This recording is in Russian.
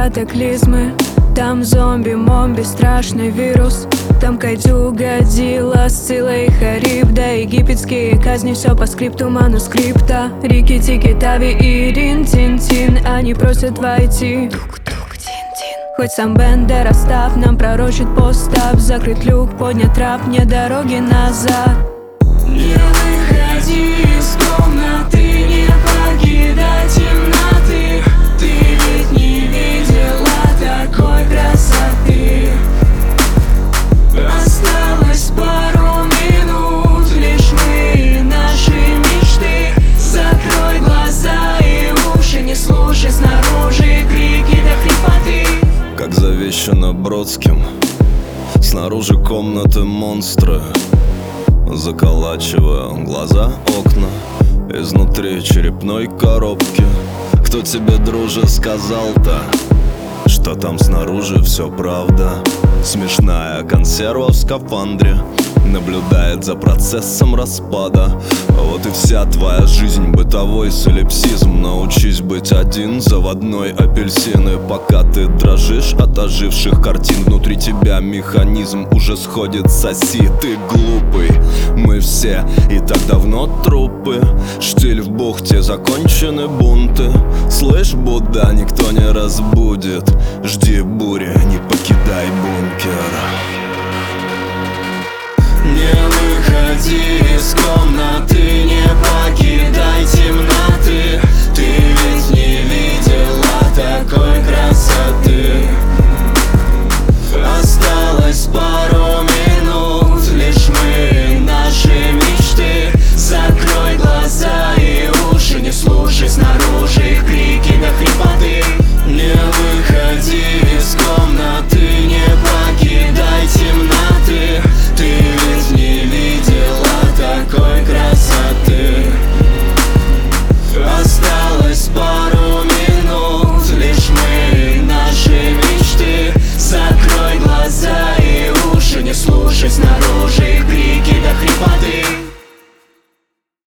катаклизмы. Там зомби-момби, страшный вирус. Там Кайдзю, Годзилла, Сцилла и Харибда. Египетские казни, все по скрипту манускрипта. Рики-тики, Тави и Рин-Тин-Тин. Они просят войти. Хоть сам Бендера став, нам пророчит постап. Закрыт люк, поднят трап, нет дороги назад. Не выходи из комнаты, не покидай темноты. Ты ведь не видела такой красоты. Осталось пару минут, лишь мы и наши мечты. Закрой глаза и уши, не слушай снаружи крики до хрипоты. Как завещано Бродским, снаружи комнаты монстры. Заколачиваю глаза, окна, изнутри черепной коробки. Кто тебе, друже, сказал-то, что там снаружи все правда? Смешная консерва в скафандре наблюдает за процессом распада. Вот и вся твоя жизнь, бытовой солипсизм. Научись быть один, заводной апельсин. И пока ты дрожишь от оживших картин, внутри тебя механизм уже сходит с оси. Ты глупый, мы все и так давно трупы. Штиль в бухте, закончены бунты. Слышь, Будда, никто не разбудит. Жди бури, не покидай бункер. Не выходи из комнаты, не покидай темноты. Ты ведь не видела такой красоты. Осталось пару минут, лишь мы и наши мечты. Закрой глаза и уши, не слушай снаружи их крики до хрипоты. Не выходи из комнаты, не покидай темноты. Ты ведь не видела такой красоты. Осталось пару минут, лишь мы и наши мечты. Закрой глаза и уши, не слушай снаружи